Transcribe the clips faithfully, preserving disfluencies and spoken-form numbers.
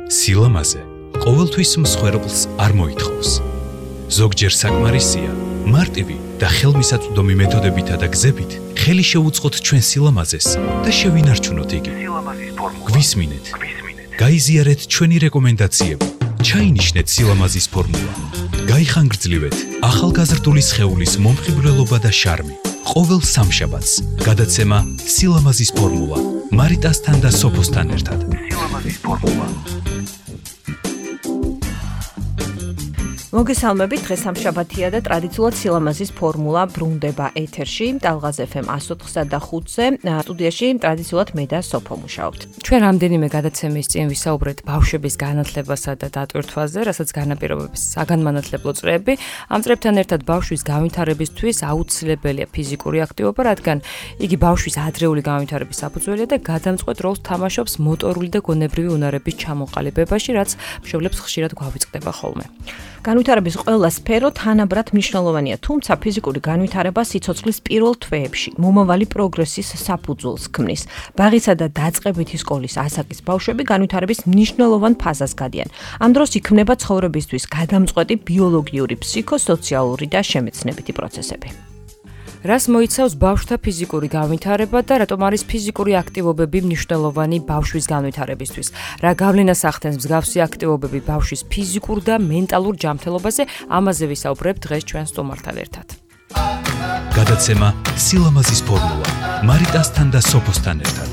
სილამაზე ყოველთვის მსხვერპლს არ მოითხოვს. ზოგჯერ საკმარისია მარტივი და ხელმისაწვდომი მეთოდებითა და გზებით ხელი შეუწყოთ ჩვენ სილამაზეს და შევინარჩუნოთ იგი. გვისმინეთ, გაიზიარეთ ჩვენი რეკომენდაციები, ჩაინიშნეთ სილამაზის ფორმულა, გაიხანგრძლივეთ ახალგაზრდული სხეულის მომხიბვლელობა და შარმი. ყოველ სამშაბათს გადაცემა სილამაზის ფორმულა მარიტასთან და სოფოსთან ერთად. სილამაზის ფორმულა. მოგესალმებით, დღეს სამშაბათია და ტრადიციულად სილამაზის ფორმულა ბრუნდება ეთერში, ტალღაზ ეფ ემ εκατს ოთხსა და ხუთზე, სტუდიაში ტრადიციულად მე და სოფო მუშაობთ. ჩვენ რამდენიმე გადაცემის წინ ვისაუბრეთ ბავშვების განათლებასა და დატვირთვაზე, რასაც განაპირობებს საგანმანათლებლო წრეები. ამ წრებთან ერთად ბავშვის განვითარებისთვის აუცილებელია ფიზიკური აქტივობა, რადგან იგი ბავშვის ადრეული განვითარების საფუძველია და გადამწყვეტ როლს თამაშობს მოტორული და გონებრივი უნარების ჩამოყალიბებაში, რაც მშობლებს ხშირად გვავიწყდება ხოლმე. განვითარების ყველა სფერო თანაბრად მნიშვნელოვანია, თუმცა ფიზიკური განვითარება სიცოცხლის პირველ თვეებში მომავალი პროგრესის საფუძველს ქმნის. ბაღისა და დაწყებითი სკოლის ასაკის ბავშვები განვითარების მნიშვნელოვან ფაზას გადიან. ამ დროს იქმნება ცხოვრებისთვის გადამწყვეტი ბიოლოგიური, ფსიქოსოციალური და შემეცნებითი პროცესები. რას მოიცავს ბავშვთა ფიზიკური განვითარება და რატომ არის ფიზიკური აქტივობები მნიშვნელოვანი ბავშვის განვითარებისთვის? რა გავლენას ახდენს მსგავსი აქტივობები ბავშვის ფიზიკურ და მენტალურ ჯანმრთელობაზე? ამაზე ვისაუბრებთ დღეს ჩვენ სტუმართან ერთად. გადაცემა სილამაზის ფორმულა მარიტასთან და სოფოსთან ერთად.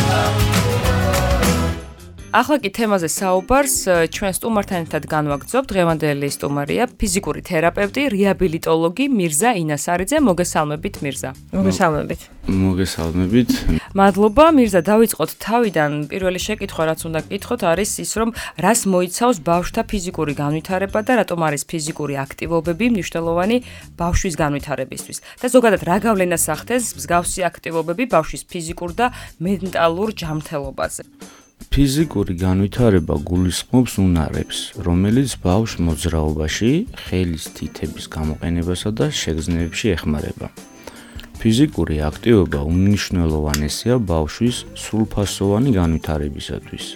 ახლა კი თემაზე საუბარს ჩვენ სტუმართან ერთად განვაგრძობ. დღევანდელი სტუმარია ფიზიკური თერაპევტი, რეაბილიტოლოგი მირზა ინასარიძე. მოგესალმებით მირზა. მოგესალმებით. მოგესალმებით. მადლობა მირზა, დავიწყოთ თავიდან. პირველი შეკითხვა რაც უნდა გკითხოთ არის ის, რომ რას მოიცავს ბავშვთა ფიზიკური განვითარება და რატომ არის ფიზიკური აქტივობები მნიშვნელოვანი ბავშვის განვითარებისთვის? და ზოგადად რა გავლენას ახდენს მსგავსი აქტივობები ბავშვის ფიზიკურ და მენტალურ ჯანმრთელობაზე? ფიზიკური განვითარება გულისხმობს უნარებს, რომელიც ბავშვ მოძრაობაში, ხელის თითების გამოყენებასა და შეგრძნებებში ეხმარება. ფიზიკური აქტივობა უმნიშვნელოვანესია ბავშვის სრულფასოვანი განვითარებისათვის.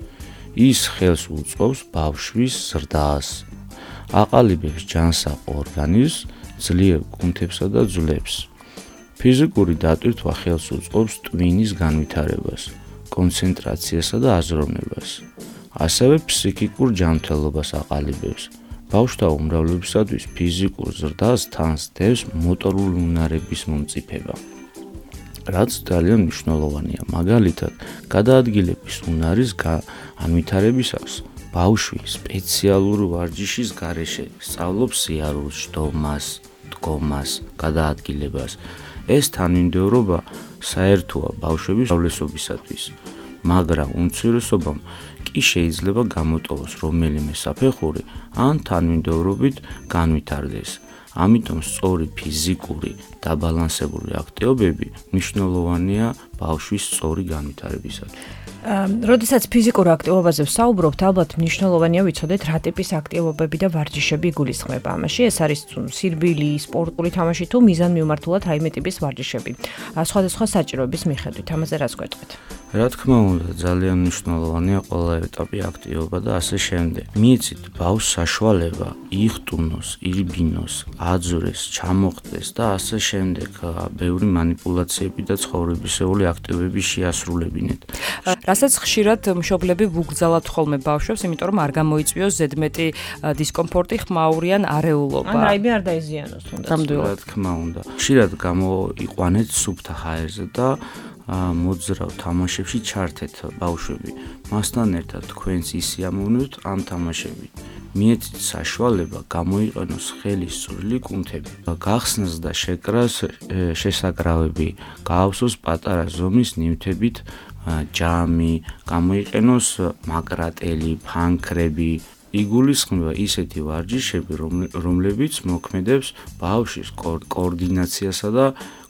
ის ხელს უწყობს ბავშვის ზრდას, აყალიბებს ჯანსაღ ორგანიზმს, ძლიერ კუნთებსა და ძვლებს. ფიზიკური დატვირთვა ხელს უწყობს ტვინის განვითარებას, კონცენტრაციასა და აზროვნებას. ასევე ფსიქიკურ ჯანმრთელობას აყალიბებს. ბავშვთა უმრავლესობისათვის ფიზიკურ ზრდას თან სდევს მოტორული უნარების მომწიფება, რაც ძალიან მნიშვნელოვანია. მაგალითად, გადაადგილების უნარის განვითარებისას ბავშვი სპეციალური ვარჯიშის გარეშე სწავლობს სიარულს, ჯდომას, დგომას, გადაადგილებას. ეს თანმიმდევრობა საერთოა ბავშვების უმრავლესობისათვის, მაგრამ უმცირესობამ კი შეიძლება გამოტოვოს რომელიმე საფეხური ან თანმიმდევრობით განვითარდეს. ამიტომ სწორი ფიზიკური დაბალანსებული აქტივობები მნიშვნელოვანია ბავშვის სწორი განვითარებისათვის. როდესაც ფიზიკურ აქტივობაზე ვსაუბრობთ, ალბათ მნიშვნელოვანია ვიცოდეთ რა ტიპის აქტივობები და ვარჯიშები იგულისხმება ამაში. ეს არის სირბილი, სპორტული თამაში თუ მიზანმიმართულად რაიმე ტიპის ვარჯიშები. სხვადასხვა საჭიროების მიხედვით, ამაზე რას გვეტყვით? რა თქმა უნდა, ძალიან მნიშვნელოვანია ყველა ეტაპი აქტივობა და ასე შემდეგ. მიეცით ბავშვს საშუალება იხტუნოს, ირბინოს, აძვრეს, ჩამოხტეს და ასე შემდეგ. ბევრი მანიპულაციები და ცხოვრებისეული აქტივობები შეასრულებინეთ. რასაც ხშირად მშობლები ვუგზავნათ ხოლმე ბავშვებს, იმიტომ რომ არ გამოიწვიოს ზედმეტი დისკომფორტი, ხმაური ან არეულობა. ან რაიმე არ დაიზიანოს თუნდაც. რა თქმა უნდა. ხშირად გამოიყვანეთ სუფთა ჰაერზე და მოძრავ თამაშებში ჩართეთ ბავშვები. მასთან ერთად თქვენც ისიამოვნებთ ამ თამაშები. მიეცით საშუალება გამოიყენოს ხელის წვრილი კუნთები, გახსნას და შეკრას შესაკრავები, გაავსოს პატარა ზომის ნივთებით ჯამი, გამოიყენოს მაკრატელი, ფანქრები. იგულისხმება ისეთი ვარჯიშები, რომლებიც მოქმედებს ბავშვის კოორდინაციასა და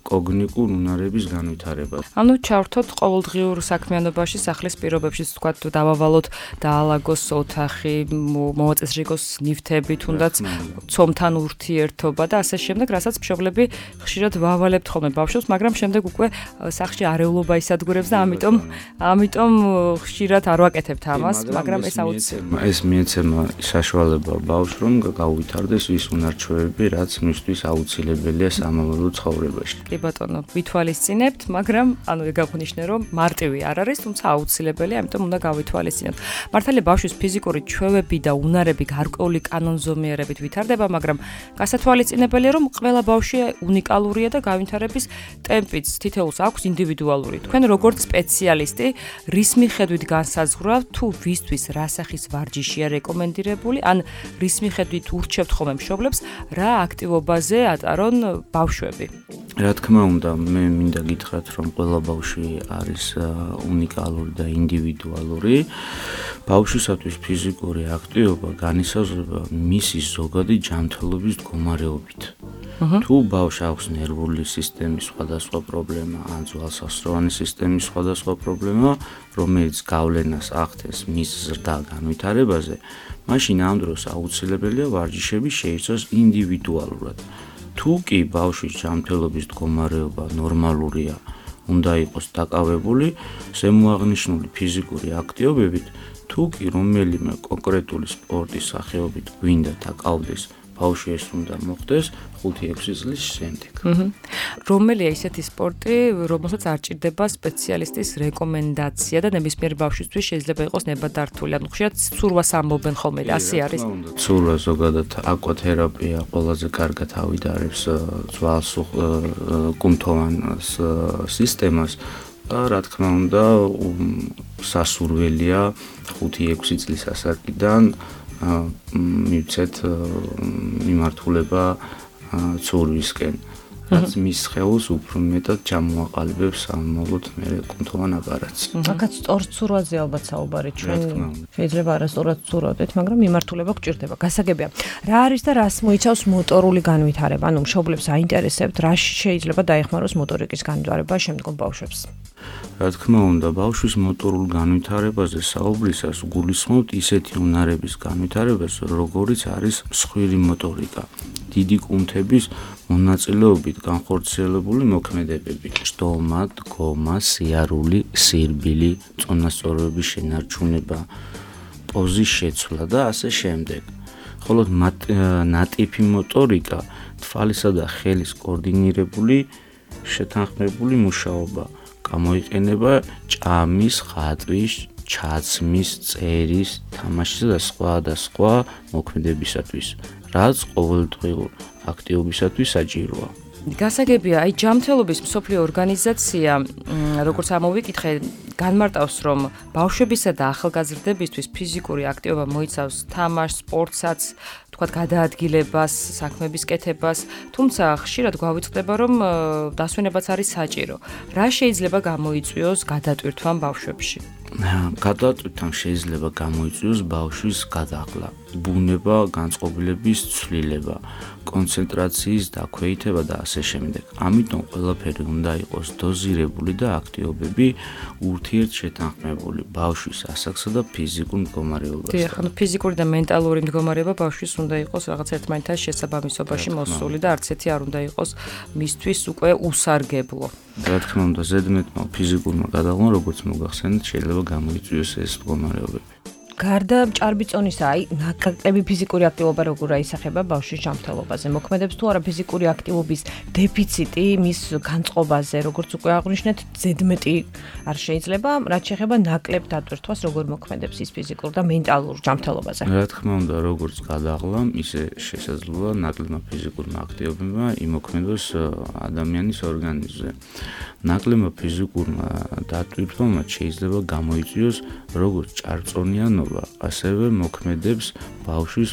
კოგნიტურ უნარების განვითარება. ანუ ჩავრთოთ ყოველდღიურ საქმიანობაში, სახლის პირობებში, თქვა თუ დავავალოთ, დაალაგოს ოთახი, მოვაწესრიგოს ნივთები, თუნდაც ცომთან ურთიერთობა და ასე შემდეგ, რასაც მშობლები ხშირად ვავალებთ ხოლმე ბავშვებს, მაგრამ შემდეგ უკვე სახში არეულობა ისადგურებს და ამიტომ ამიტომ ხშირად არ ვაკეთებთ ამას, მაგრამ ეს აუცილებელი. ეს მიეცემა საშუალება ბავშვს რომ გაუვითარდეს ის უნარჩვევები, რაც მისთვის აუცილებელია სამომავლო ცხოვრებაში. კი ბატონო, ვითვალისწინებთ, მაგრამ ანუ ეგ აღნიშნე რომ მარტივი არ არის, თუმცა აუცილებელია, ამიტომ უნდა გავითვალისწინოთ. მართალია ბავშვის ფიზიკური ჩვევები და უნარები გარკვეული კანონზომიერებით ვითარდება, მაგრამ გასათვალისწინებელია რომ ყველა ბავშვი უნიკალურია და გავითარების ტემპიც თითოეულს აქვს ინდივიდუალური. თქვენ როგორც სპეციალისტი, რის მიხედვით განსაზღვრავთ თუ ვისთვის რა სახის ვარჯიშია რეკომენდირებული, ან რის მიხედვით ურჩევთ ხოლმე მშობლებს რა აქტივობაზე ატარონ ბავშვები? რა თქმა უნდა, მე მინდა გითხრათ, რომ ყველა ბავშვი არის უნიკალური და ინდივიდუალური. ბავშვისათვის ფიზიკური აქტივობა განისაზღვრება მისი ზოგადი ჯანმრთელობის მდგომარეობით. თუ ბავშვს აქვს ნერვული სისტემის სხვადასხვა პრობლემა, ან ძვალსასროვანი სისტემის სხვადასხვა პრობლემა, რომელიც გავლენას ახდენს მის ზრდა განვითარებაზე, მაშინ ამ დროს აუცილებელია ვარჯიშები შეიცვალოს ინდივიდუალურად. თუ კი ბავშვის ჯანმრთელობის მდგომარეობა ნორმალურია, უნდა იყოს დაკავებული ზემოაღნიშნული ფიზიკური აქტივობებით, თუ კი რომელიმე კონკრეტული სპორტის სახეობით გვინდა დაკავდეს, ბავშვი ეს უნდა მოხდეს ხუთი ექვსი წლის შემდეგ. რომელია ისეთი სპორტი, რომელსაც არ ჭირდება სპეციალისტის რეკომენდაცია და ნებისმიერ ბავშვისთვის შეიძლება იყოს ნებადართული. ანუ ხშირად ცურვას ამბობენ ხოლმე, ასე არის. ცურვა ზოგადად აკვათერაპია ყველაზე კარგად ავიდარებს ძვალს კუნთოვან სისტემას. რა თქმა უნდა, სასურველია ხუთი ექვსი წლის ასაკიდან მივცეთ მიმართულება ცურვისკენ, რაც მის სხეულს უფრო მეტად ჩამოაყალიბებს სამომავლოდ მერე კუნთოვან აპარატს. აქაც სწორ ცურვაზე ალბათ საუბარი, ჩვენ შეიძლება არასწორად ცურავდეთ, მაგრამ მიმართულება გჭირდება. გასაგებია. რა არის და რას მოიცავს მოტორული განვითარება? ანუ მშობლებს აინტერესებთ, რა შეიძლება დაეხმაროს მოტორიკის განვითარება შემდგომ ბავშვებს? რა თქმა უნდა, ბავშვის მოტორულ განვითარებაზე საუბრისას გულისხმობთ ისეთი უნარების განვითარებას, როგორიც არის მსხვილი მოტორიკა, დიდი კუნთების მონაწილეობით განხორციელებული მოქმედებები, ჭდომა, დგომა, სიარული, სირბილი, წონასწორობის შენარჩუნება, პოზის შეცვლა და ასე შემდეგ. ხოლო ნატიფი მოტორიკა, თვალისა და ხელის კოორდინირებული შეთანხმებული მუშაობა, გამოიყენება ჭამის, ხატვის, ჩაცმის, წერის, თამაშისა და სხვა და სხვა მოქმედებისათვის, რაც ყოველდღიურ აქტივობისათვის საჭიროა. გასაგებია, აი ჯანმრთელობის მსოფლიო ორგანიზაცია, როგორც ამოვიკითხე, განმარტავს, რომ ბავშვებისა და ახალგაზრდებისთვის ფიზიკური აქტივობა მოიცავს თამაშს, სპორტსაც, თქვათ გადაადგილებას, საქმების კეთებას, თუმცა ხშირად გვავიწყდება, რომ დასვენებაც არის საჭირო. რა შეიძლება გამოიწვიოს გადატვირთვამ ბავშვებში? გადატვირთვამ შეიძლება გამოიწვიოს ბავშვის გადაღლა, ბუნება, განწყობილების ცვლილება, კონცენტრაციის დაქვეითება და ასე შემდეგ. ამიტომ ყველაფერი უნდა იყოს დოზირებული და აქტივობები ურთიერთშეთანხმებული ბავშვის ასაკსა და ფიზიკურ მდგომარეობასთან. დიახ, ანუ ფიზიკური და მენტალური მდგომარეობა ბავშვის უნდა იყოს რაღაც ერთმანეთთან შესაბამისობაში მოსული და არც ერთი არ უნდა იყოს მისთვის უკვე უსარგებლო. რა თქმა უნდა, ზედმეტმა ფიზიკურმა გადაღლამ, როგორც მოგახსენეთ, შეიძლება გამოიწვიოს ეს მდგომარეობები. გარდა ჭარბიწონისა, აი, ნაკლები ფიზიკური აქტივობა როგორ აისახება ბავშვის ჯანმრთელობაზე? მოქმედებს თუ არა ფიზიკური აქტივობის დეფიციტი მის განწყობაზე, როგორც უკვე აღვნიშნეთ, ზედმეტი არ შეიძლება, რაც შეეხება ნაკლებ დატვირთვას, როგორ მოქმედებს ის ფიზიკურ და მენტალურ ჯანმრთელობაზე? რა თქმა უნდა, როგორც გადაღლამ, ისე შესაძლოა ნაკლებმა ფიზიკურმა აქტივობებმა იმოქმედოს ადამიანის ორგანიზმზე. ნაკლებმა ფიზიკურმა დატვირთვამ შეიძლება გამოიწვიოს როგორც ჭარბწონიანობა, ასევე მოქმედებს ბავშვის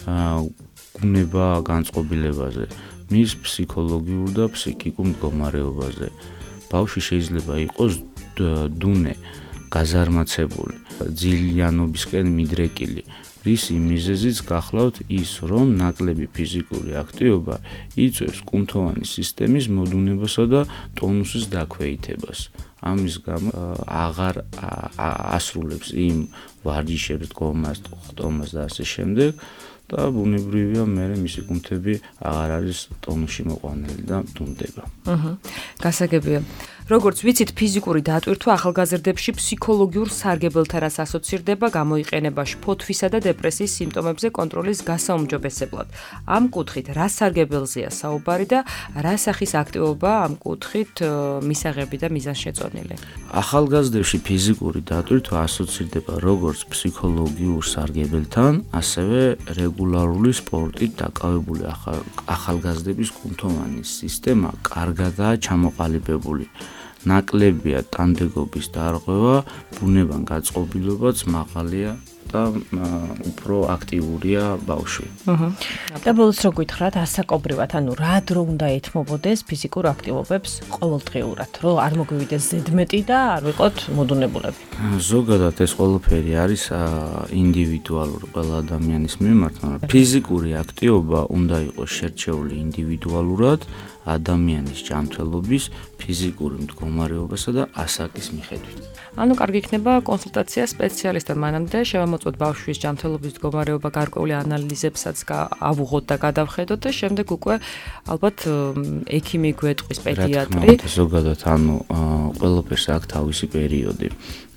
გუნება განწყობილებაზე, მის ფსიქოლოგიურ და ფსიქიკურ მდგომარეობაზე. ბავშვი შეიძლება იყოს დუნე, გაზარმაცებული, ძილიანობისკენ მიდრეკილი, რისი მიზეზიც გახლავთ ის, რომ ნაკლები ფიზიკური აქტივობა იწვევს კუნთოვანი სისტემის მოდუნებასა და ტონუსის დაქვეითებას. ამის გამო აღარ ასრულებს იმ ვარჯიშებს, დგომას, ხტომას და ასე შემდეგ და ბუნებრივია მე მისი კუნთები აღარ არის ტონუსში მოყვანილი და დუმდება. აჰა. გასაგებია. როგორც ვიცით, ფიზიკური დატვირთვა ახალგაზრდებში ფსიქოლოგიურ სარგებელთან ასოცირდება, გამოიყენება შფოთვისა და დეპრესიის სიმპტომებზე კონტროლის გასაუმჯობესებლად. ამ კუთხით რა სარგებელზეა საუბარი და რა სახის აქტივობა ამ კუთხით მისაღები და მიზანშეწონილი? ახალგაზრდებში ფიზიკური დატვირთვა ასოცირდება როგორც ფსიქოლოგიურ სარგებელთან, ასევე რეგულარული სპორტით დაკავებული ახალგაზრდების კუნთოვანი სისტემა კარგადაა ჩამოყალიბებული. ნაკლებია ტანდეგობის დარღვევა, ბუნებან გაწყობილობაც მაღალია და უფრო აქტიურია ბავშვი. აჰა. და ბოლოს რო გითხრათ, ასაკობრივად, ანუ რა დრო უნდა ეთმობოდეს ფიზიკურ აქტივობებს ყოველდღიურად, რომ არ მოგვივიდეს ზედმეტი და არ ვიყოთ მოდუნებულები. ზოგადად ეს ყველაფერი არის ინდივიდუალური ყველა ადამიანის მიმართ, მაგრამ ფიზიკური აქტივობა უნდა იყოს შერჩეული ინდივიდუალურად ადამიანის ჯანმრთელობის, ფიზიკური მდგომარეობასა და ასაკის მიხედვით. ანუ კარგი იქნება კონსულტაცია სპეციალისტთან, მანამდე შევამოწმოთ ბავშვის ჯანმრთელობის მდგომარეობა, გარკვეული ანალიზებსაც ავუღოთ და გადავხედოთ და შემდეგ უკვე ალბათ ექიმი გვეტყვის, პედიატრი. ზოგადად ანუ ყველაფერს აქვს თავისი პერიოდი.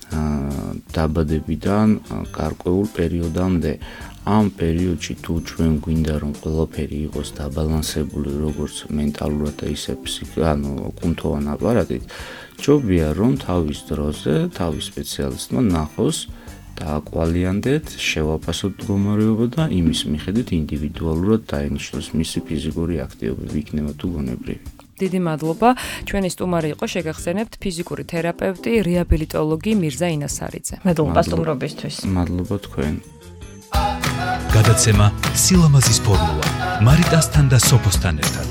დაბადებიდან გარკვეულ პერიოდამდე ამ პერიოდში თუ ჩვენ გვინდა რომ ყველაფერი იყოს დაბალანსებული როგორც მენტალურად და ისე ფსიქიკურად, ანუ კუნთოვან აპარატით, ჯობია რომ თავის დროზე თავის სპეციალისტმა ნახოს და აკვალიანდეთ, შევაფასოთ მდგომარეობა და იმის მიხედვით ინდივიდუალურად დაენიშნოს მისი ფიზიკური აქტივობები, იქნება თუ გონებრივი. დიდი მადლობა. ჩვენი სტუმარი იყო, შეგახსენებთ, ფიზიკური თერაპევტი, რეაბილიტოლოგი მირზა ინასარიძე. მადლობა სტუმრობისთვის. მადლობა თქვენ. გადაცემა სილამაზის ფორმულა მარიტასთან და სოფოსთან ერთად.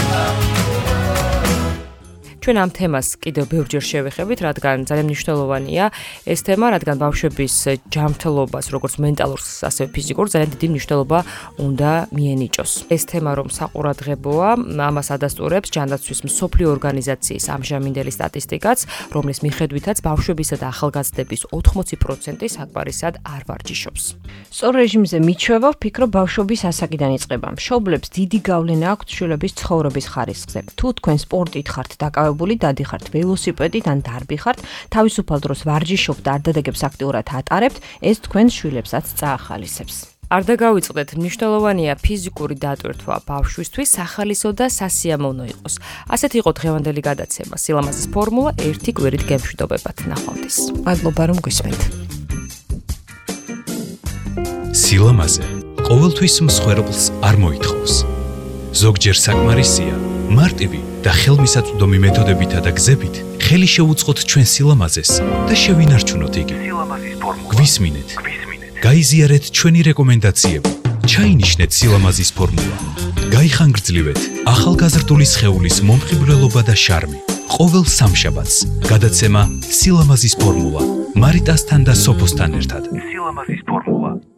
ჩვენ ამ თემას კიდევ ბევრჯერ შევეხებით, რადგან ძალიან მნიშვნელოვანია ეს თემა, რადგან ბავშვების ჯანმრთელობას, როგორც მენტალურს, ასევე ფიზიკურ, ძალიან დიდი მნიშვნელობა უნდა მიენიჭოს. ეს თემა რომ საყურადღებოა, ამას ადასტურებს ჯანდაცვის მსოფლიო ორგანიზაციის ამჟამინდელი სტატისტიკაც, რომლის მიხედვითაც ბავშვებისა და ახალგაზრდების ოთხმოცი პროცენტი საკმარისად არ ვარჯიშობს. სწორ რეჟიმზე მიჩვევა, ვფიქრობ, ბავშვობის ასაკიდან იწყება. მშობლებს დიდი გავლენა აქვთ შვილების ცხოვრების ხარისხზე. თუ თქვენ სპორტით ხართ დაკავებული, დადიხართ ველოსიპედით ან დარბიხართ, თავისუფალ დროს ვარჯიშობთ და არ დადეგებს აქტიურად ატარებთ, ეს თქვენ შვილებსაც წაახალისებს. არ დაგავიწყდეთ, მნიშვნელოვანია ფიზიკური დატვირთვა ბავშვისთვის სახალისო და სასიამოვნო იყოს. ასეთ იყო დღევანდელი გადაცემა სილამაზის ფორმულა ერთი კვირით გემშვიდობებად. ნახვამდის. მადლობა რომ გვისმენთ. სილამაზე ყოველთვის მსხვერპლს არ მოითხოვს. ზოგჯერ საკმარისია მარტივი და ხელმისაწვდომი მეთოდებითა და გზებით ხელი შეუწყოთ ჩვენ სილამაზეს და შევინარჩუნოთ იგი. სილამაზის ფორმულა. გვისმინეთ. გაიზიარეთ ჩვენი რეკომენდაციები. ჩაინიშნეთ სილამაზის ფორმულა. გაიხანგრძლივეთ ახალგაზრდული სხეულის მომხიბვლელობა და შარმი. ყოველ სამშაბათს გადაცემა სილამაზის ფორმულა მარიტასთან და სოფოსთან ერთად. სილამაზის ფორმულა.